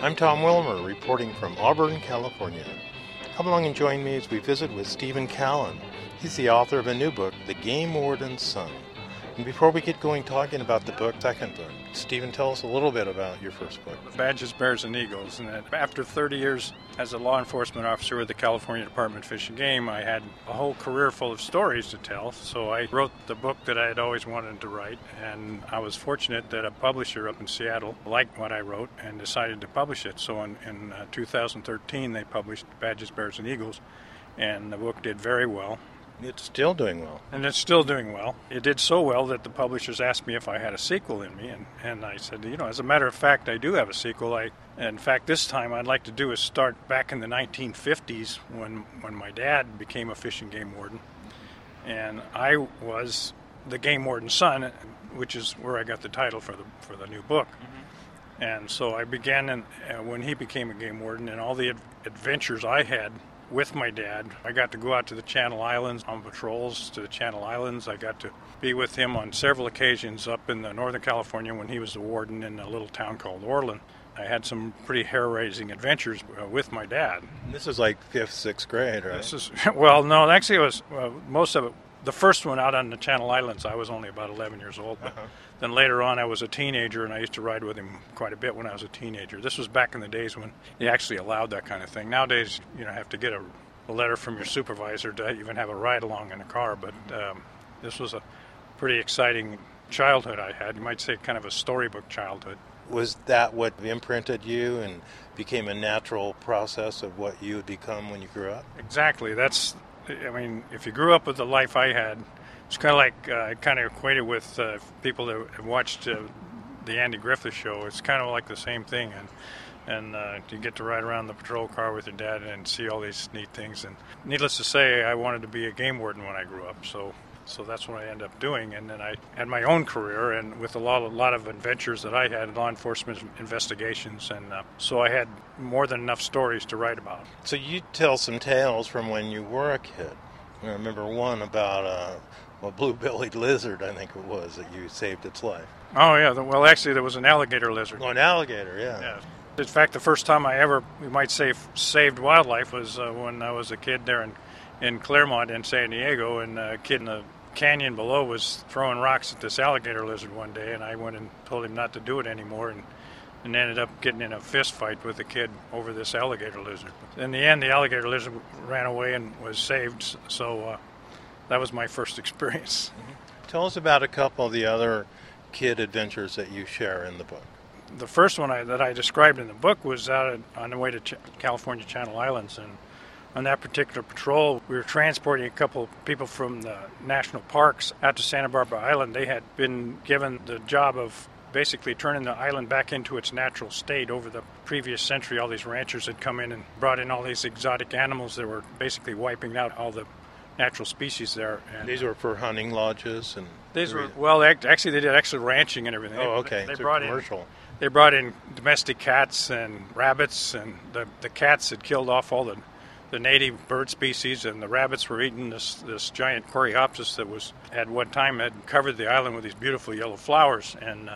I'm Tom Wilmer, reporting from Auburn, California. Come along and join me as we visit with Stephen Callan. He's the author of a new book, The Game Warden's Son. And before we get going talking about the book, second book, Stephen, tell us a little bit about your first book. Badges, Bears, and Eagles. And after 30 years as a law enforcement officer with the California Department of Fish and Game, I had a whole career full of stories to tell. So I wrote the book that I had always wanted to write. And I was fortunate that a publisher up in Seattle liked what I wrote and decided to publish it. So in 2013, they published Badges, Bears, and Eagles. And the book did very well. It's still doing well. And it's still doing well. It did so well that the publishers asked me if I had a sequel in me. And I said, as a matter of fact, I do have a sequel. In fact, this time I'd like to do is start back in the 1950s when my dad became a fish and game warden. And I was the game warden's son, which is where I got the title for the new book. Mm-hmm. And so I began when he became a game warden, and all the adventures I had with my dad. I got to go out to the Channel Islands on patrols to the Channel Islands. I got to be with him on several occasions up in Northern California when he was the warden in a little town called Orland. I had some pretty hair-raising adventures with my dad. This is like 5th, 6th grade, right? No, actually it was most of it. The first one out on the Channel Islands, I was only about 11 years old. But then later on, I was a teenager, and I used to ride with him quite a bit when I was a teenager. This was back in the days when they actually allowed that kind of thing. Nowadays, you have to get a letter from your supervisor to even have a ride-along in a car. But this was a pretty exciting childhood I had. You might say kind of a storybook childhood. Was that what imprinted you and became a natural process of what you would become when you grew up? Exactly. If you grew up with the life I had, it's kind of like I kind of equate it with people that have watched the Andy Griffith Show. It's kind of like the same thing, and you get to ride around the patrol car with your dad and see all these neat things. And needless to say, I wanted to be a game warden when I grew up, so that's what I ended up doing. And then I had my own career, and with a lot of adventures that I had, law enforcement investigations, and so I had more than enough stories to write about. So you tell some tales from when you were a kid. I remember one about a blue-bellied lizard, I think it was, that you saved its life. Oh, yeah. Well, actually, there was an alligator lizard. Oh, an alligator, yeah. In fact, the first time I ever, we might say, saved wildlife was when I was a kid there in Claremont in San Diego, and a kid in the canyon below was throwing rocks at this alligator lizard one day, and I went and told him not to do it anymore, and ended up getting in a fist fight with the kid over this alligator lizard. In the end, the alligator lizard ran away and was saved, so that was my first experience. Mm-hmm. Tell us about a couple of the other kid adventures that you share in the book. The first one that I described in the book was out on the way to California Channel Islands, and on that particular patrol, we were transporting a couple people from the national parks out to Santa Barbara Island. They had been given the job of basically turning the island back into its natural state. Over the previous century, all these ranchers had come in and brought in all these exotic animals that were basically wiping out all the natural species there. And these were for hunting lodges? Actually they did extra ranching and everything. Oh, okay. They brought commercial. They brought in domestic cats and rabbits, and the cats had killed off all the native bird species, and the rabbits were eating this giant Coreopsis that at one time had covered the island with these beautiful yellow flowers, and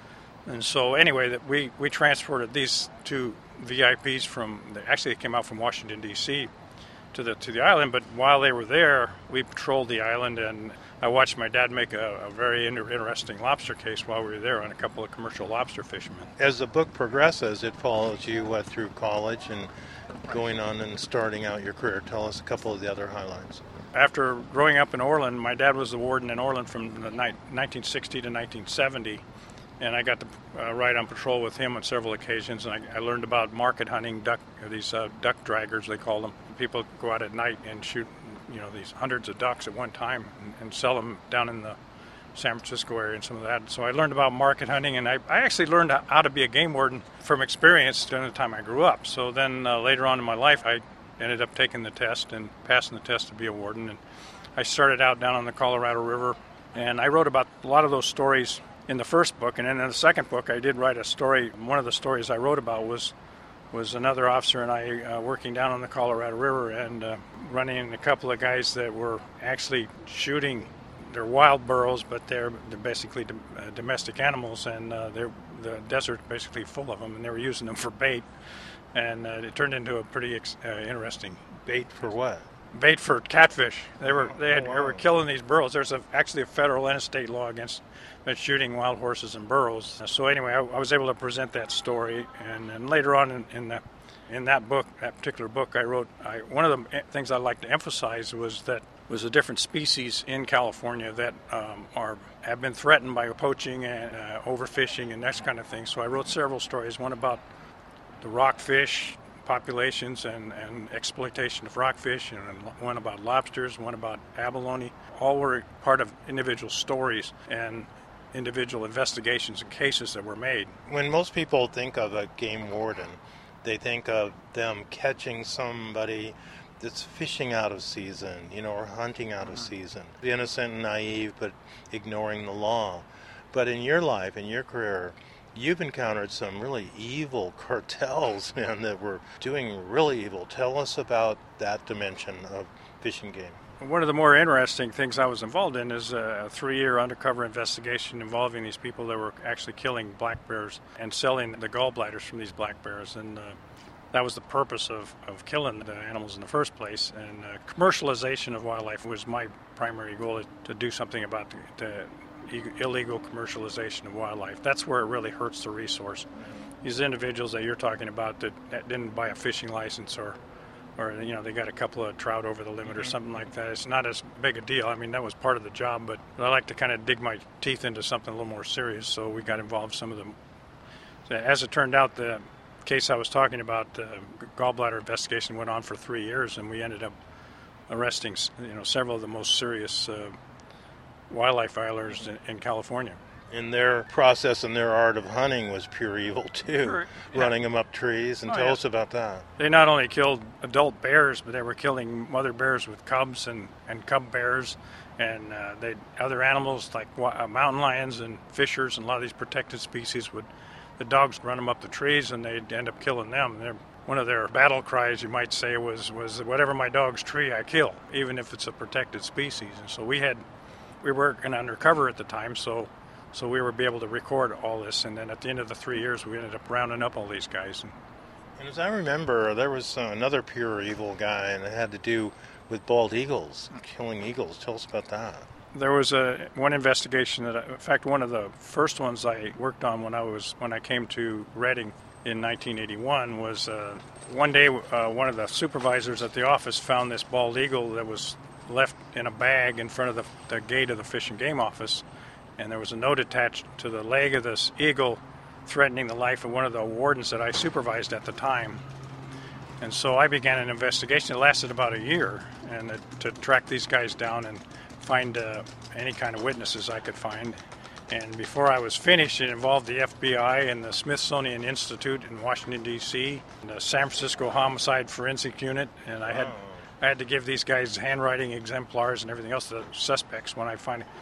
so anyway, that we transported these two VIPs they came out from Washington D.C. to the island, but while they were there, we patrolled the island, and I watched my dad make a very interesting lobster case while we were there on a couple of commercial lobster fishermen. As the book progresses, it follows you through college and going on and starting out your career. Tell us a couple of the other highlights. After growing up in Orland, my dad was the warden in Orland from 1960 to 1970, and I got to ride on patrol with him on several occasions, and I learned about market hunting, duck draggers, they call them. People go out at night and shoot these hundreds of ducks at one time and sell them down in the San Francisco area and some of that. So I learned about market hunting, and I actually learned how to be a game warden from experience during the time I grew up. So then later on in my life, I ended up taking the test and passing the test to be a warden. And I started out down on the Colorado River, and I wrote about a lot of those stories in the first book. And then in the second book, I did write a story. One of the stories I wrote about was another officer and I working down on the Colorado River and running into a couple of guys that were actually shooting they're wild burros, but they're basically domestic animals, and the desert basically full of them, and they were using them for bait, and it turned into a pretty interesting. Bait for what? Bait for catfish. They were killing these burros. There's actually a federal and a state law against shooting wild horses and burros. So anyway, I was able to present that story, and then later on in that book, that particular book I wrote, one of the things I like to emphasize was the different species in California that have been threatened by poaching and overfishing and that kind of thing. So I wrote several stories, one about the rockfish populations and exploitation of rockfish, and one about lobsters, one about abalone. All were part of individual stories and individual investigations and cases that were made. When most people think of a game warden, they think of them catching somebody that's fishing out of season, or hunting out of season. Innocent and naive, but ignoring the law. But in your life, in your career, you've encountered some really evil cartels, man, that were doing really evil. Tell us about that dimension of fishing game. One of the more interesting things I was involved in is a 3-year undercover investigation involving these people that were actually killing black bears and selling the gallbladders from these black bears. And that was the purpose of killing the animals in the first place. And commercialization of wildlife was my primary goal, to do something about the illegal commercialization of wildlife. That's where it really hurts the resource. These individuals that you're talking about that didn't buy a fishing license or they got a couple of trout over the limit or something like that, it's not as big a deal. I mean, that was part of the job, but I like to kind of dig my teeth into something a little more serious, so we got involved some of them. As it turned out, the case I was talking about, the gallbladder investigation, went on for 3 years, and we ended up arresting several of the most serious wildlife violers in California. And their process and their art of hunting was pure evil too, Sure, yeah. Running them up trees. And tell us about that. They not only killed adult bears, but they were killing mother bears with cubs and cub bears, and other animals like mountain lions and fishers and a lot of these protected species the dogs run them up the trees and they'd end up killing them. One of their battle cries, you might say, was whatever my dog's tree, I kill, even if it's a protected species. And so we were working undercover at the time, so we were able to record all this, and then at the end of the 3 years, we ended up rounding up all these guys. And as I remember, there was another pure evil guy, and it had to do with bald eagles, killing eagles. Tell us about that. There was one investigation in fact, one of the first ones I worked on when I came to Redding in 1981 was one day one of the supervisors at the office found this bald eagle that was left in a bag in front of the gate of the Fish and Game office. And there was a note attached to the leg of this eagle threatening the life of one of the wardens that I supervised at the time. And so I began an investigation. It lasted about a year, and to track these guys down and find any kind of witnesses I could find. And before I was finished, it involved the FBI and the Smithsonian Institute in Washington, D.C., and the San Francisco Homicide Forensic Unit, and I had to give these guys handwriting exemplars and everything else to the suspects when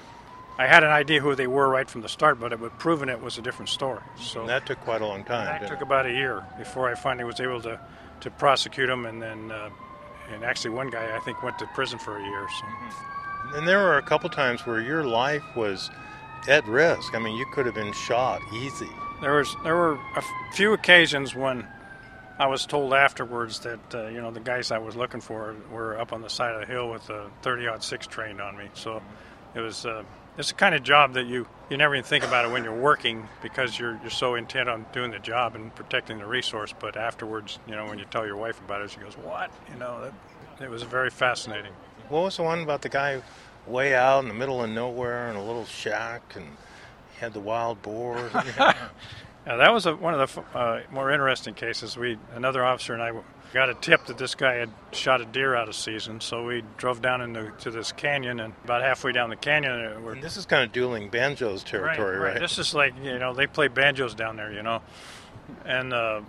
I had an idea who they were right from the start, but proving it was a different story. So and that took quite a long time. That took about a year before I finally was able to prosecute them, and then and actually one guy I think went to prison for a year. So. And there were a couple times where your life was at risk. I mean, you could have been shot easy. There were a few occasions when I was told afterwards that the guys I was looking for were up on the side of the hill with a 30-06 trained on me. So it was. It's the kind of job that you never even think about it when you're working, because you're so intent on doing the job and protecting the resource. But afterwards, when you tell your wife about it, she goes, "What?" It was very fascinating. What was the one about the guy way out in the middle of nowhere in a little shack, and he had the wild boar? Yeah, that was one of the more interesting cases. Another officer and I got a tip that this guy had shot a deer out of season, so we drove down to this canyon, and about halfway down the canyon, and this is kind of dueling banjos territory, right? This is like they play banjos down there, and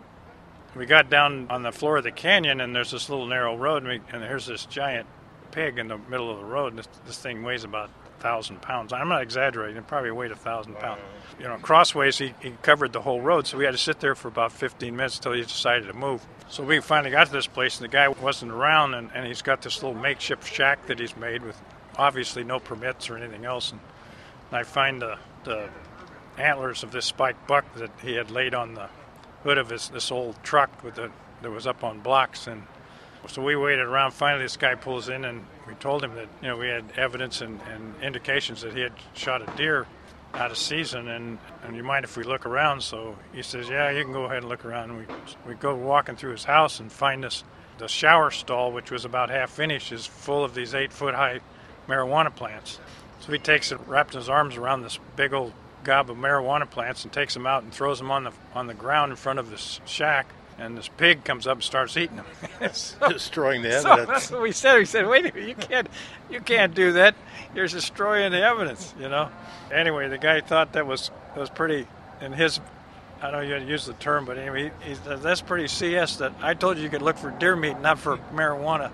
we got down on the floor of the canyon, and there's this little narrow road, and there's this giant pig in the middle of the road, and this thing weighs about 1,000 pounds. I'm not exaggerating; it probably weighed 1,000 pounds. Crossways, he covered the whole road, so we had to sit there for about 15 minutes until he decided to move. So we finally got to this place, and the guy wasn't around, and he's got this little makeshift shack that he's made with obviously no permits or anything else. And I find the antlers of this spiked buck that he had laid on the hood of this old truck that was up on blocks. And so we waited around. Finally, this guy pulls in, and we told him that we had evidence and indications that he had shot a deer out of season, and you mind if we look around? So he says, yeah, you can go ahead and look around. And we go walking through his house and find the shower stall, which was about half finished, is full of these 8-foot-high marijuana plants. So he takes it, wraps his arms around this big old gob of marijuana plants, and takes them out and throws them on the ground in front of his shack. And this pig comes up and starts eating them. Destroying the so evidence. That's what we said. We said, wait a minute, you can't do that. You're destroying the evidence, Anyway, the guy thought that was pretty, in his, I don't know if you use the term, but anyway, he said, that's pretty CS that I told you could look for deer meat, not for marijuana.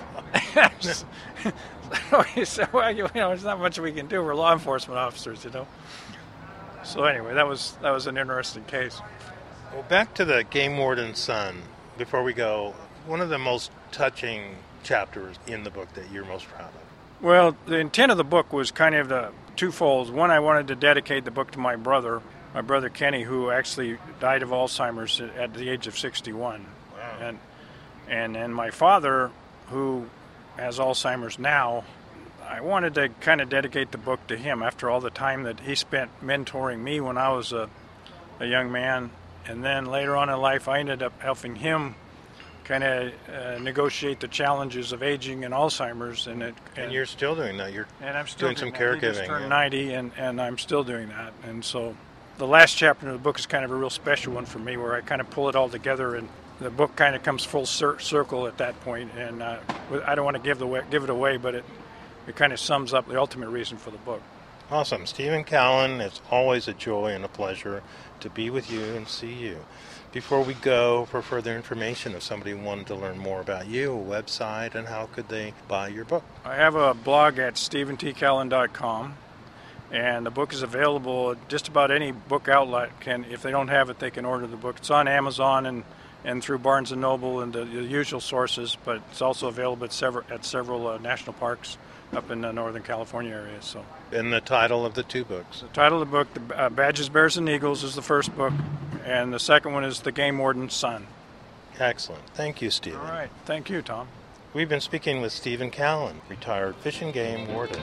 So he said, well, there's not much we can do. We're law enforcement officers, So anyway, that was an interesting case. Well, back to the Game Warden's Son, before we go, one of the most touching chapters in the book that you're most proud of? Well, the intent of the book was kind of the twofold. One, I wanted to dedicate the book to my brother Kenny, who actually died of Alzheimer's at the age of 61. Wow. And my father, who has Alzheimer's now, I wanted to kind of dedicate the book to him after all the time that he spent mentoring me when I was a young man. And then later on in life, I ended up helping him kind of negotiate the challenges of aging and Alzheimer's. And you're still doing that. I'm still doing some caregiving. He just turned 90, and I'm still doing that. And so the last chapter of the book is kind of a real special one for me, where I kind of pull it all together, and the book kind of comes full circle at that point. And I don't want to give it away, but it kind of sums up the ultimate reason for the book. Awesome. Stephen Callan, it's always a joy and a pleasure to be with you and see you. Before we go, for further information, if somebody wanted to learn more about you, a website, and how could they buy your book? I have a blog at stephentcallan.com, and the book is available at just about any book outlet. If they don't have it, they can order the book. It's on Amazon and through Barnes & Noble and the usual sources, but it's also available at several national parks up in the Northern California area. So. And the title of the two books? The title of the book, the Badges, Bears, and Eagles, is the first book, and the second one is The Game Warden's Son. Excellent. Thank you, Stephen. All right. Thank you, Tom. We've been speaking with Stephen Callan, retired Fish and Game Warden.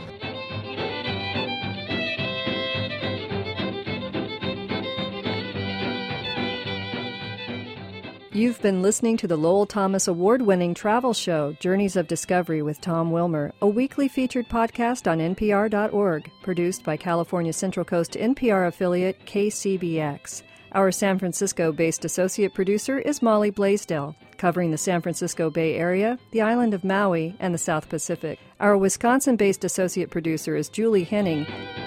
You've been listening to the Lowell Thomas Award-winning travel show, Journeys of Discovery with Tom Wilmer, a weekly featured podcast on NPR.org, produced by California Central Coast NPR affiliate KCBX. Our San Francisco-based associate producer is Molly Blaisdell, covering the San Francisco Bay Area, the island of Maui, and the South Pacific. Our Wisconsin-based associate producer is Julie Henning.